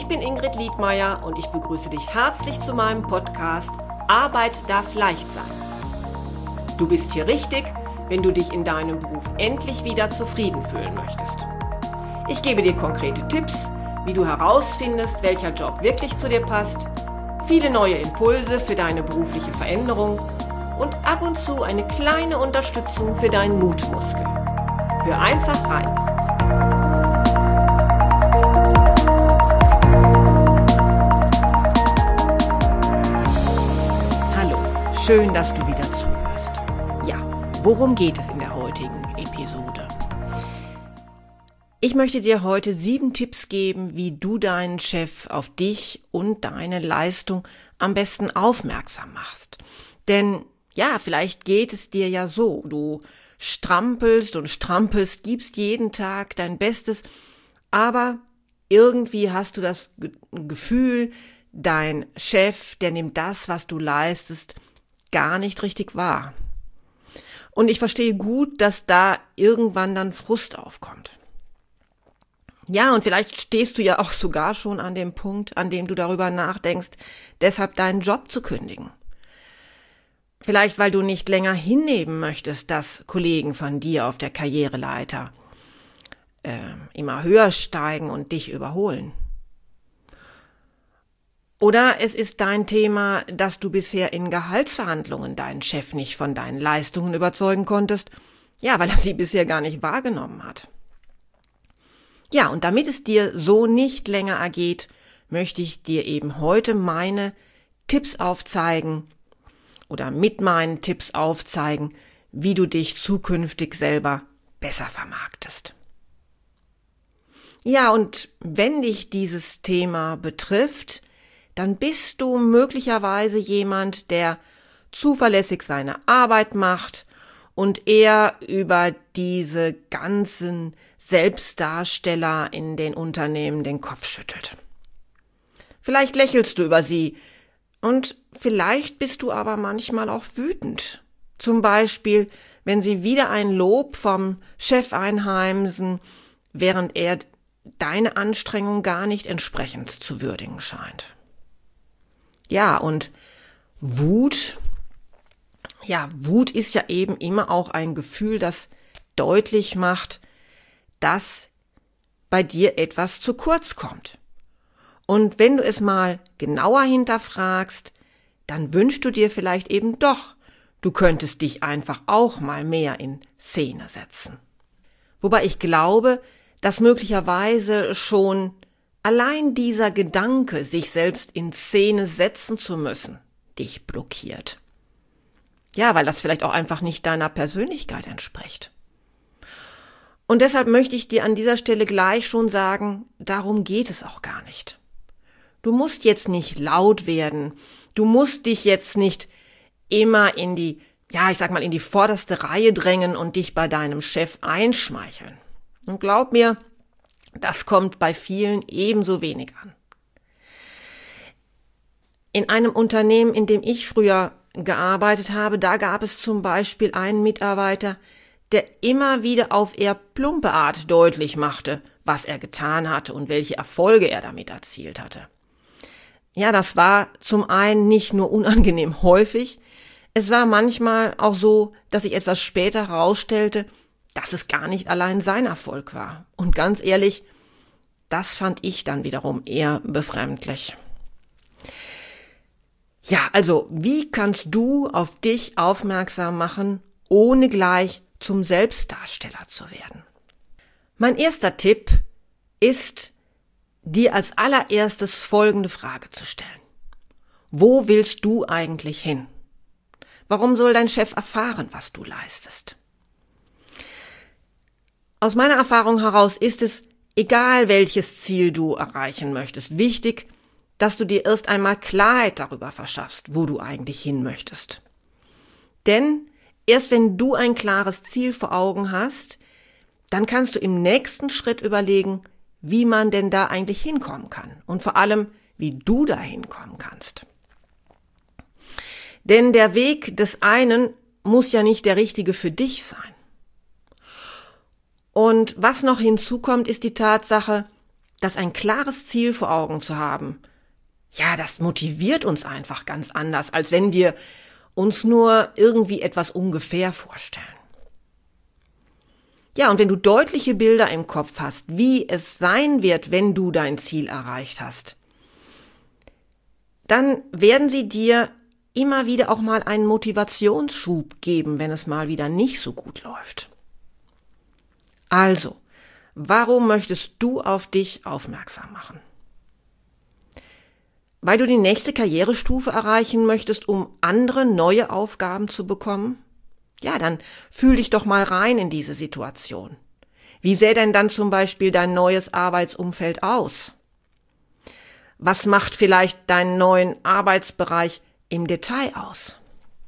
Ich bin Ingrid Liedmeier und ich begrüße dich herzlich zu meinem Podcast Arbeit darf leicht sein. Du bist hier richtig, wenn du dich in deinem Beruf endlich wieder zufrieden fühlen möchtest. Ich gebe dir konkrete Tipps, wie du herausfindest, welcher Job wirklich zu dir passt, viele neue Impulse für deine berufliche Veränderung und ab und zu eine kleine Unterstützung für deinen Mutmuskel. Hör einfach rein. Hallo, schön, dass du wieder zuhörst. Ja, worum geht es in der heutigen Episode? Ich möchte dir heute 7 Tipps geben, wie du deinen Chef auf dich und deine Leistung am besten aufmerksam machst. Denn ja, vielleicht geht es dir ja so, du strampelst und strampelst, gibst jeden Tag dein Bestes, aber irgendwie hast du das Gefühl, dein Chef, der nimmt das, was du leistest, gar nicht richtig wahr. Und ich verstehe gut, dass da irgendwann dann Frust aufkommt. Ja, und vielleicht stehst du ja auch sogar schon an dem Punkt, an dem du darüber nachdenkst, deshalb deinen Job zu kündigen. Vielleicht, weil du nicht länger hinnehmen möchtest, dass Kollegen von dir auf der Karriereleiter immer höher steigen und dich überholen. Oder es ist dein Thema, dass du bisher in Gehaltsverhandlungen deinen Chef nicht von deinen Leistungen überzeugen konntest, ja, weil er sie bisher gar nicht wahrgenommen hat. Ja, und damit es dir so nicht länger ergeht, möchte ich dir eben heute meine Tipps aufzeigen oder mit meinen Tipps aufzeigen, wie du dich zukünftig selber besser vermarktest. Ja, und wenn dich dieses Thema betrifft, dann bist du möglicherweise jemand, der zuverlässig seine Arbeit macht und eher über diese ganzen Selbstdarsteller in den Unternehmen den Kopf schüttelt. Vielleicht lächelst du über sie und vielleicht bist du aber manchmal auch wütend. Zum Beispiel, wenn sie wieder ein Lob vom Chef einheimsen, während er deine Anstrengung gar nicht entsprechend zu würdigen scheint. Ja, und Wut ist ja eben immer auch ein Gefühl, das deutlich macht, dass bei dir etwas zu kurz kommt. Und wenn du es mal genauer hinterfragst, dann wünschst du dir vielleicht eben doch, du könntest dich einfach auch mal mehr in Szene setzen. Wobei ich glaube, dass möglicherweise schon allein dieser Gedanke, sich selbst in Szene setzen zu müssen, dich blockiert. Ja, weil das vielleicht auch einfach nicht deiner Persönlichkeit entspricht. Und deshalb möchte ich dir an dieser Stelle gleich schon sagen, darum geht es auch gar nicht. Du musst jetzt nicht laut werden, du musst dich jetzt nicht immer in die vorderste Reihe drängen und dich bei deinem Chef einschmeicheln. Und glaub mir, das kommt bei vielen ebenso wenig an. In einem Unternehmen, in dem ich früher gearbeitet habe, da gab es zum Beispiel einen Mitarbeiter, der immer wieder auf eher plumpe Art deutlich machte, was er getan hatte und welche Erfolge er damit erzielt hatte. Ja, das war zum einen nicht nur unangenehm häufig, es war manchmal auch so, dass sich etwas später herausstellte, dass es gar nicht allein sein Erfolg war. Und ganz ehrlich, das fand ich dann wiederum eher befremdlich. Ja, also wie kannst du auf dich aufmerksam machen, ohne gleich zum Selbstdarsteller zu werden? Mein erster Tipp ist, dir als allererstes folgende Frage zu stellen. Wo willst du eigentlich hin? Warum soll dein Chef erfahren, was du leistest? Aus meiner Erfahrung heraus ist es, egal welches Ziel du erreichen möchtest, wichtig, dass du dir erst einmal Klarheit darüber verschaffst, wo du eigentlich hin möchtest. Denn erst wenn du ein klares Ziel vor Augen hast, dann kannst du im nächsten Schritt überlegen, wie man denn da eigentlich hinkommen kann und vor allem, wie du da hinkommen kannst. Denn der Weg des einen muss ja nicht der richtige für dich sein. Und was noch hinzukommt, ist die Tatsache, dass ein klares Ziel vor Augen zu haben, ja, das motiviert uns einfach ganz anders, als wenn wir uns nur irgendwie etwas ungefähr vorstellen. Ja, und wenn du deutliche Bilder im Kopf hast, wie es sein wird, wenn du dein Ziel erreicht hast, dann werden sie dir immer wieder auch mal einen Motivationsschub geben, wenn es mal wieder nicht so gut läuft. Also, warum möchtest du auf dich aufmerksam machen? Weil du die nächste Karrierestufe erreichen möchtest, um andere neue Aufgaben zu bekommen? Ja, dann fühl dich doch mal rein in diese Situation. Wie sähe denn dann zum Beispiel dein neues Arbeitsumfeld aus? Was macht vielleicht deinen neuen Arbeitsbereich im Detail aus?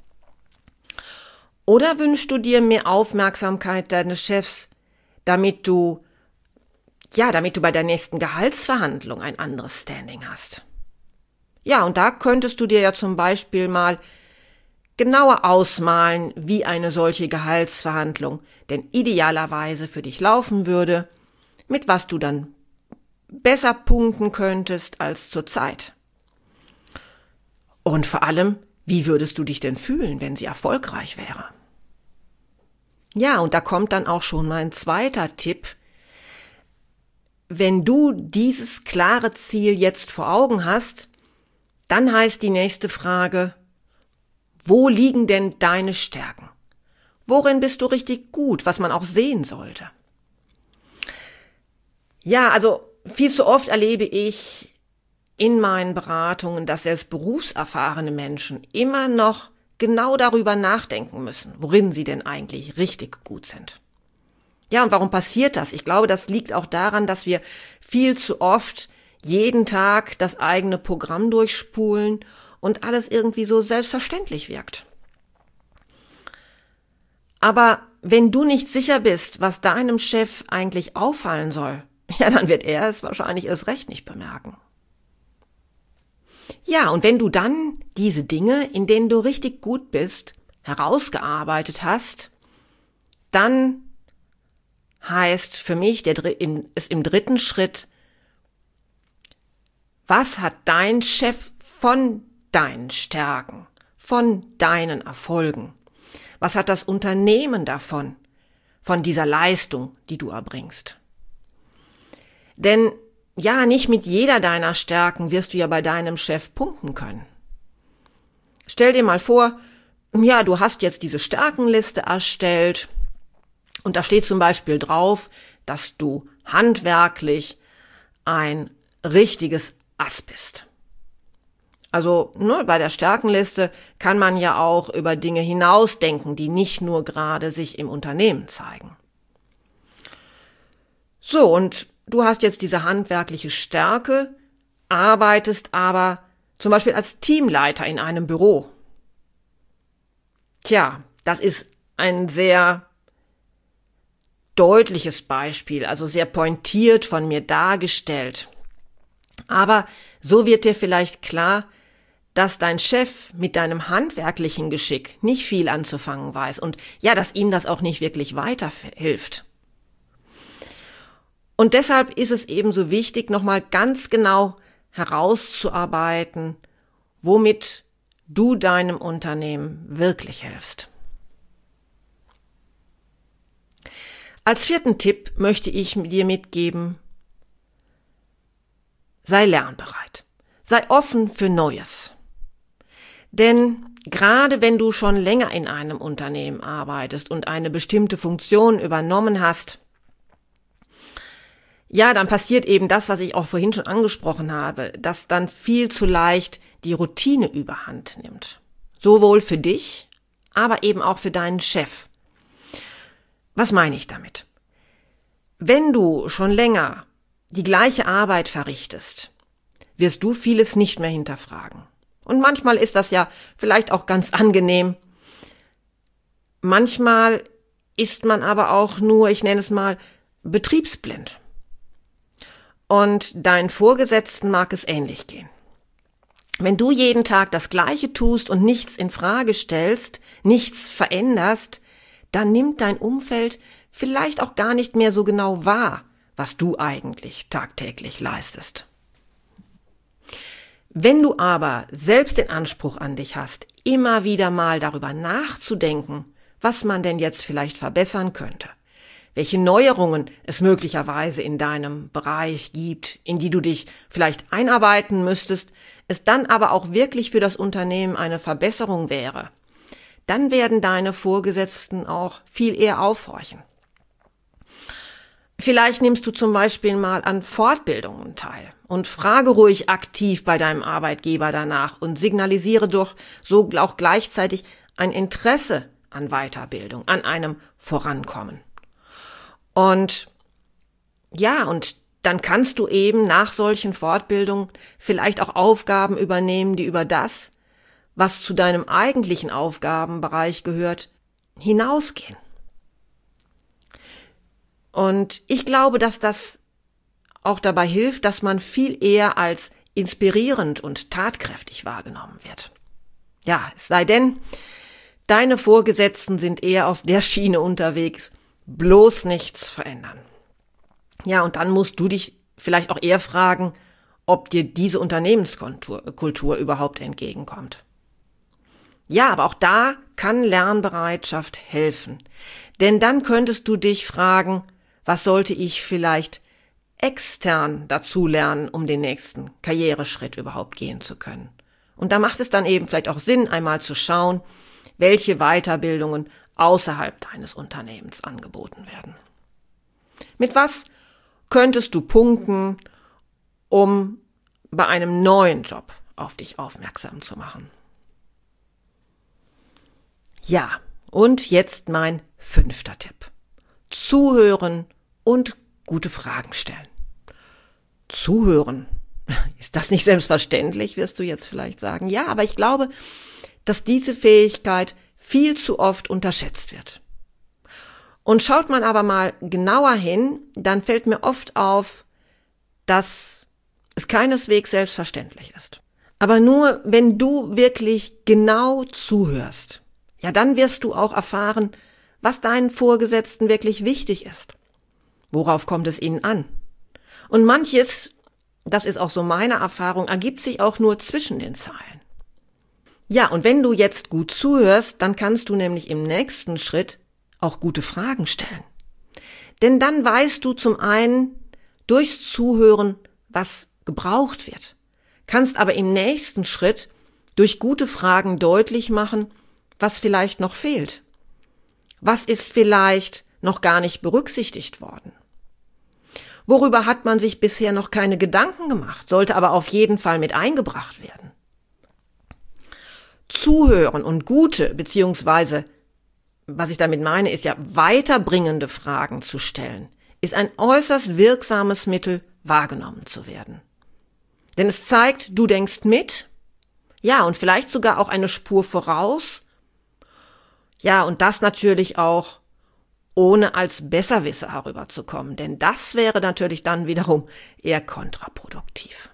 Oder wünschst du dir mehr Aufmerksamkeit deines Chefs, damit du bei der nächsten Gehaltsverhandlung ein anderes Standing hast? Ja, und da könntest du dir ja zum Beispiel mal genauer ausmalen, wie eine solche Gehaltsverhandlung denn idealerweise für dich laufen würde, mit was du dann besser punkten könntest als zurzeit. Und vor allem, wie würdest du dich denn fühlen, wenn sie erfolgreich wäre? Ja, und da kommt dann auch schon mein zweiter Tipp. Wenn du dieses klare Ziel jetzt vor Augen hast, dann heißt die nächste Frage, wo liegen denn deine Stärken? Worin bist du richtig gut, was man auch sehen sollte? Ja, also viel zu oft erlebe ich in meinen Beratungen, dass selbst berufserfahrene Menschen immer noch genau darüber nachdenken müssen, worin sie denn eigentlich richtig gut sind. Ja, und warum passiert das? Ich glaube, das liegt auch daran, dass wir viel zu oft jeden Tag das eigene Programm durchspulen und alles irgendwie so selbstverständlich wirkt. Aber wenn du nicht sicher bist, was deinem Chef eigentlich auffallen soll, ja, dann wird er es wahrscheinlich erst recht nicht bemerken. Ja, und wenn du dann diese Dinge, in denen du richtig gut bist, herausgearbeitet hast, dann heißt für mich es im dritten Schritt, was hat dein Chef von deinen Stärken, von deinen Erfolgen? Was hat das Unternehmen davon, von dieser Leistung, die du erbringst? Denn ja, nicht mit jeder deiner Stärken wirst du ja bei deinem Chef punkten können. Stell dir mal vor, ja, du hast jetzt diese Stärkenliste erstellt und da steht zum Beispiel drauf, dass du handwerklich ein richtiges Ass bist. Also bei der Stärkenliste kann man ja auch über Dinge hinausdenken, die nicht nur gerade sich im Unternehmen zeigen. So, und du hast jetzt diese handwerkliche Stärke, arbeitest aber zum Beispiel als Teamleiter in einem Büro. Tja, das ist ein sehr deutliches Beispiel, also sehr pointiert von mir dargestellt. Aber so wird dir vielleicht klar, dass dein Chef mit deinem handwerklichen Geschick nicht viel anzufangen weiß und ja, dass ihm das auch nicht wirklich weiterhilft. Und deshalb ist es eben so wichtig, nochmal ganz genau herauszuarbeiten, womit du deinem Unternehmen wirklich hilfst. Als vierten Tipp möchte ich dir mitgeben, sei lernbereit, sei offen für Neues. Denn gerade wenn du schon länger in einem Unternehmen arbeitest und eine bestimmte Funktion übernommen hast, ja, dann passiert eben das, was ich auch vorhin schon angesprochen habe, dass dann viel zu leicht die Routine überhand nimmt. Sowohl für dich, aber eben auch für deinen Chef. Was meine ich damit? Wenn du schon länger die gleiche Arbeit verrichtest, wirst du vieles nicht mehr hinterfragen. Und manchmal ist das ja vielleicht auch ganz angenehm. Manchmal ist man aber auch nur, ich nenne es mal, betriebsblind. Und deinen Vorgesetzten mag es ähnlich gehen. Wenn du jeden Tag das Gleiche tust und nichts in Frage stellst, nichts veränderst, dann nimmt dein Umfeld vielleicht auch gar nicht mehr so genau wahr, was du eigentlich tagtäglich leistest. Wenn du aber selbst den Anspruch an dich hast, immer wieder mal darüber nachzudenken, was man denn jetzt vielleicht verbessern könnte, welche Neuerungen es möglicherweise in deinem Bereich gibt, in die du dich vielleicht einarbeiten müsstest, es dann aber auch wirklich für das Unternehmen eine Verbesserung wäre, dann werden deine Vorgesetzten auch viel eher aufhorchen. Vielleicht nimmst du zum Beispiel mal an Fortbildungen teil und frage ruhig aktiv bei deinem Arbeitgeber danach und signalisiere doch so auch gleichzeitig ein Interesse an Weiterbildung, an einem Vorankommen. Und dann kannst du eben nach solchen Fortbildungen vielleicht auch Aufgaben übernehmen, die über das, was zu deinem eigentlichen Aufgabenbereich gehört, hinausgehen. Und ich glaube, dass das auch dabei hilft, dass man viel eher als inspirierend und tatkräftig wahrgenommen wird. Ja, es sei denn, deine Vorgesetzten sind eher auf der Schiene unterwegs, bloß nichts verändern. Ja, und dann musst du dich vielleicht auch eher fragen, ob dir diese Unternehmenskultur überhaupt entgegenkommt. Ja, aber auch da kann Lernbereitschaft helfen. Denn dann könntest du dich fragen, was sollte ich vielleicht extern dazu lernen, um den nächsten Karriereschritt überhaupt gehen zu können. Und da macht es dann eben vielleicht auch Sinn, einmal zu schauen, welche Weiterbildungen außerhalb deines Unternehmens angeboten werden. Mit was könntest du punkten, um bei einem neuen Job auf dich aufmerksam zu machen? Ja, und jetzt mein 5. Tipp. Zuhören und gute Fragen stellen. Zuhören. Ist das nicht selbstverständlich, wirst du jetzt vielleicht sagen. Ja, aber ich glaube, dass diese Fähigkeit viel zu oft unterschätzt wird. Und schaut man aber mal genauer hin, dann fällt mir oft auf, dass es keineswegs selbstverständlich ist. Aber nur wenn du wirklich genau zuhörst, ja, dann wirst du auch erfahren, was deinen Vorgesetzten wirklich wichtig ist. Worauf kommt es ihnen an? Und manches, das ist auch so meine Erfahrung, ergibt sich auch nur zwischen den Zeilen. Ja, und wenn du jetzt gut zuhörst, dann kannst du nämlich im nächsten Schritt auch gute Fragen stellen. Denn dann weißt du zum einen durchs Zuhören, was gebraucht wird, kannst aber im nächsten Schritt durch gute Fragen deutlich machen, was vielleicht noch fehlt. Was ist vielleicht noch gar nicht berücksichtigt worden? Worüber hat man sich bisher noch keine Gedanken gemacht, sollte aber auf jeden Fall mit eingebracht werden? Zuhören und gute, beziehungsweise, was ich damit meine, ist ja weiterbringende Fragen zu stellen, ist ein äußerst wirksames Mittel, wahrgenommen zu werden. Denn es zeigt, du denkst mit, ja, und vielleicht sogar auch eine Spur voraus, ja, und das natürlich auch ohne als Besserwisser herüberzukommen, denn das wäre natürlich dann wiederum eher kontraproduktiv.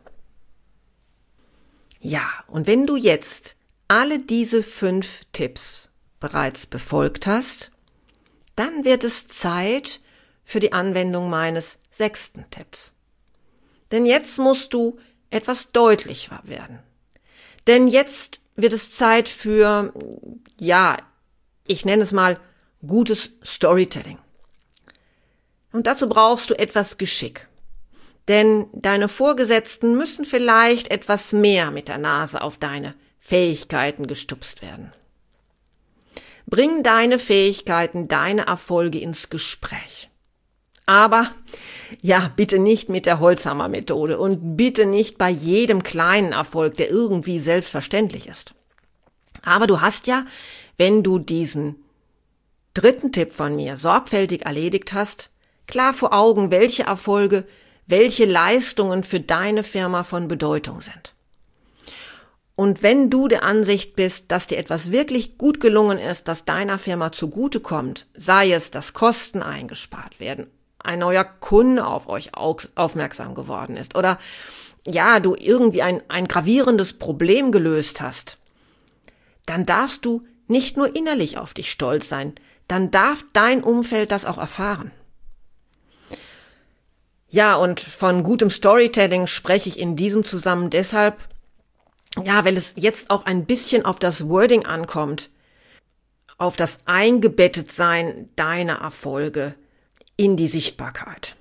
Ja, und wenn du jetzt alle diese 5 Tipps bereits befolgt hast, dann wird es Zeit für die Anwendung meines 6. Tipps. Denn jetzt musst du etwas deutlicher werden. Denn jetzt wird es Zeit für, ja, ich nenne es mal gutes Storytelling. Und dazu brauchst du etwas Geschick. Denn deine Vorgesetzten müssen vielleicht etwas mehr mit der Nase auf deine Fähigkeiten gestupst werden. Bring deine Fähigkeiten, deine Erfolge ins Gespräch. Aber, ja, bitte nicht mit der Holzhammer-Methode und bitte nicht bei jedem kleinen Erfolg, der irgendwie selbstverständlich ist. Aber du hast ja, wenn du diesen 3. Tipp von mir sorgfältig erledigt hast, klar vor Augen, welche Erfolge, welche Leistungen für deine Firma von Bedeutung sind. Und wenn du der Ansicht bist, dass dir etwas wirklich gut gelungen ist, das deiner Firma zugutekommt, sei es, dass Kosten eingespart werden, ein neuer Kunde auf euch aufmerksam geworden ist oder ja, du irgendwie ein gravierendes Problem gelöst hast, dann darfst du nicht nur innerlich auf dich stolz sein, dann darf dein Umfeld das auch erfahren. Ja, und von gutem Storytelling spreche ich in diesem Zusammenhang deshalb, weil es jetzt auch ein bisschen auf das Wording ankommt, auf das Eingebettetsein deiner Erfolge in die Sichtbarkeit.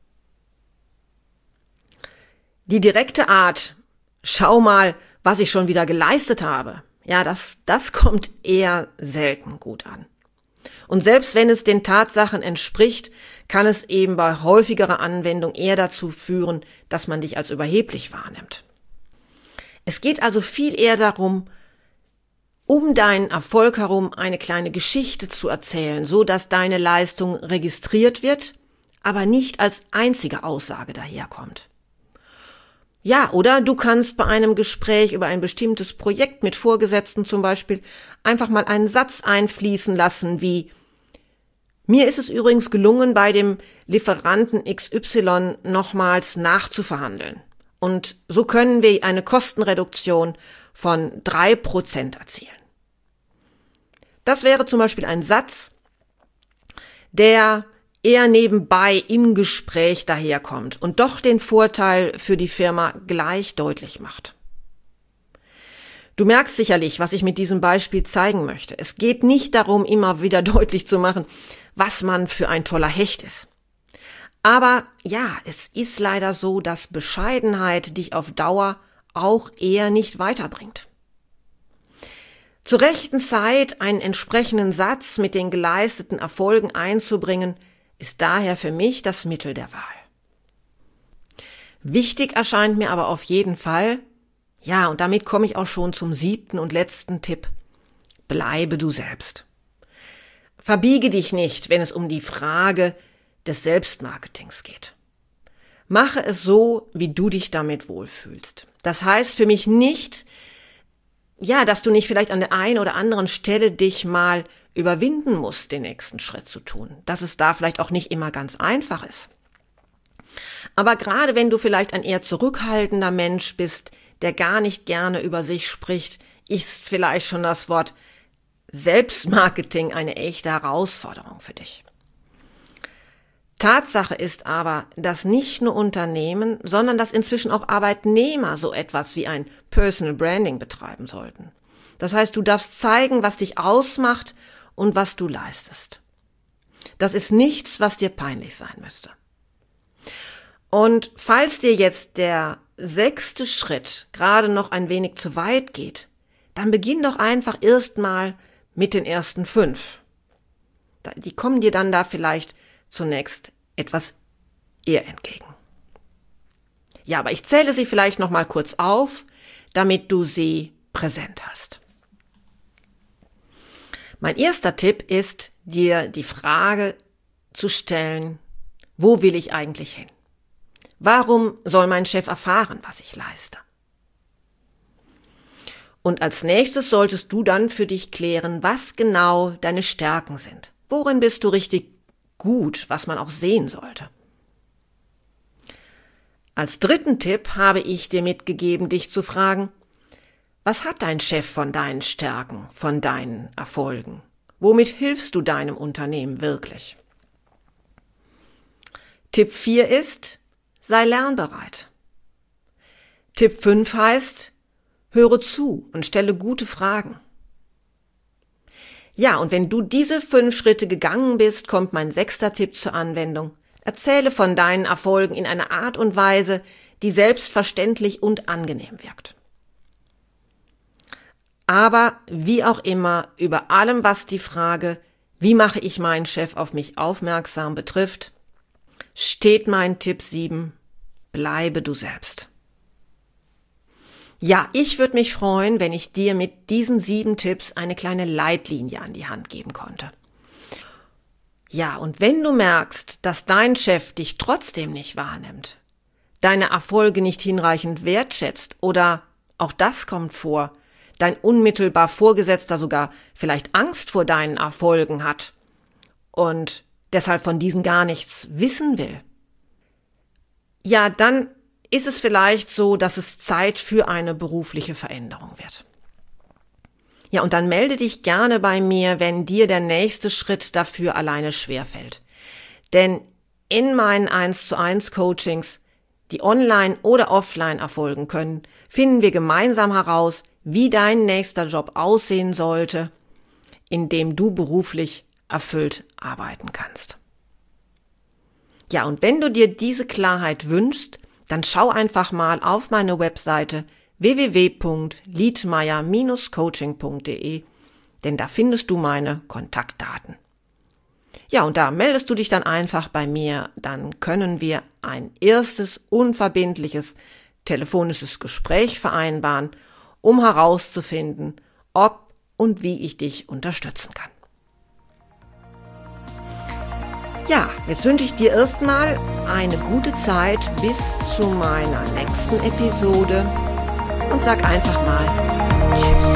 Die direkte Art, schau mal, was ich schon wieder geleistet habe, das kommt eher selten gut an. Und selbst wenn es den Tatsachen entspricht, kann es eben bei häufigerer Anwendung eher dazu führen, dass man dich als überheblich wahrnimmt. Es geht also viel eher darum, um deinen Erfolg herum eine kleine Geschichte zu erzählen, so dass deine Leistung registriert wird, aber nicht als einzige Aussage daherkommt. Ja, oder du kannst bei einem Gespräch über ein bestimmtes Projekt mit Vorgesetzten zum Beispiel einfach mal einen Satz einfließen lassen wie: Mir ist es übrigens gelungen, bei dem Lieferanten XY nochmals nachzuverhandeln. Und so können wir eine Kostenreduktion von 3% erzielen. Das wäre zum Beispiel ein Satz, der eher nebenbei im Gespräch daherkommt und doch den Vorteil für die Firma gleich deutlich macht. Du merkst sicherlich, was ich mit diesem Beispiel zeigen möchte. Es geht nicht darum, immer wieder deutlich zu machen, was man für ein toller Hecht ist. Aber ja, es ist leider so, dass Bescheidenheit dich auf Dauer auch eher nicht weiterbringt. Zur rechten Zeit einen entsprechenden Satz mit den geleisteten Erfolgen einzubringen, ist daher für mich das Mittel der Wahl. Wichtig erscheint mir aber auf jeden Fall, und damit komme ich auch schon zum 7. und letzten Tipp: Bleibe du selbst. Verbiege dich nicht, wenn es um die Frage des Selbstmarketings geht. Mache es so, wie du dich damit wohlfühlst. Das heißt für mich nicht, dass du nicht vielleicht an der einen oder anderen Stelle dich mal überwinden musst, den nächsten Schritt zu tun. Dass es da vielleicht auch nicht immer ganz einfach ist. Aber gerade wenn du vielleicht ein eher zurückhaltender Mensch bist, der gar nicht gerne über sich spricht, ist vielleicht schon das Wort Selbstmarketing eine echte Herausforderung für dich. Tatsache ist aber, dass nicht nur Unternehmen, sondern dass inzwischen auch Arbeitnehmer so etwas wie ein Personal Branding betreiben sollten. Das heißt, du darfst zeigen, was dich ausmacht und was du leistest. Das ist nichts, was dir peinlich sein müsste. Und falls dir jetzt der 6. Schritt gerade noch ein wenig zu weit geht, dann beginn doch einfach erstmal mit den ersten 5. Die kommen dir dann da vielleicht zunächst etwas eher entgegen. Ja, aber ich zähle sie vielleicht noch mal kurz auf, damit du sie präsent hast. Mein erster Tipp ist, dir die Frage zu stellen: Wo will ich eigentlich hin? Warum soll mein Chef erfahren, was ich leiste? Und als nächstes solltest du dann für dich klären, was genau deine Stärken sind. Worin bist du richtig gut, was man auch sehen sollte? Als dritten Tipp habe ich dir mitgegeben, dich zu fragen: Was hat dein Chef von deinen Stärken, von deinen Erfolgen? Womit hilfst du deinem Unternehmen wirklich? Tipp 4 ist: Sei lernbereit. Tipp 5 heißt: Höre zu und stelle gute Fragen. Ja, und wenn du diese 5 Schritte gegangen bist, kommt mein 6. Tipp zur Anwendung. Erzähle von deinen Erfolgen in einer Art und Weise, die selbstverständlich und angenehm wirkt. Aber wie auch immer, über allem, was die Frage, wie mache ich meinen Chef auf mich aufmerksam betrifft, steht mein Tipp 7: Bleibe du selbst. Ja, ich würde mich freuen, wenn ich dir mit diesen 7 Tipps eine kleine Leitlinie an die Hand geben konnte. Ja, und wenn du merkst, dass dein Chef dich trotzdem nicht wahrnimmt, deine Erfolge nicht hinreichend wertschätzt oder, auch das kommt vor, dein unmittelbar Vorgesetzter sogar vielleicht Angst vor deinen Erfolgen hat und deshalb von diesen gar nichts wissen will, ja, dann ist es vielleicht so, dass es Zeit für eine berufliche Veränderung wird. Ja, und dann melde dich gerne bei mir, wenn dir der nächste Schritt dafür alleine schwerfällt. Denn In meinen 1:1 Coachings, die online oder offline erfolgen können, finden wir gemeinsam heraus, wie dein nächster Job aussehen sollte, in dem du beruflich erfüllt arbeiten kannst. Ja, und wenn du dir diese Klarheit wünschst, dann schau einfach mal auf meine Webseite www.liedmeier-coaching.de, denn da findest du meine Kontaktdaten. Ja, und da meldest du dich dann einfach bei mir, dann können wir ein erstes unverbindliches telefonisches Gespräch vereinbaren, um herauszufinden, ob und wie ich dich unterstützen kann. Ja, jetzt wünsche ich dir erstmal eine gute Zeit bis zu meiner nächsten Episode und sag einfach mal Tschüss.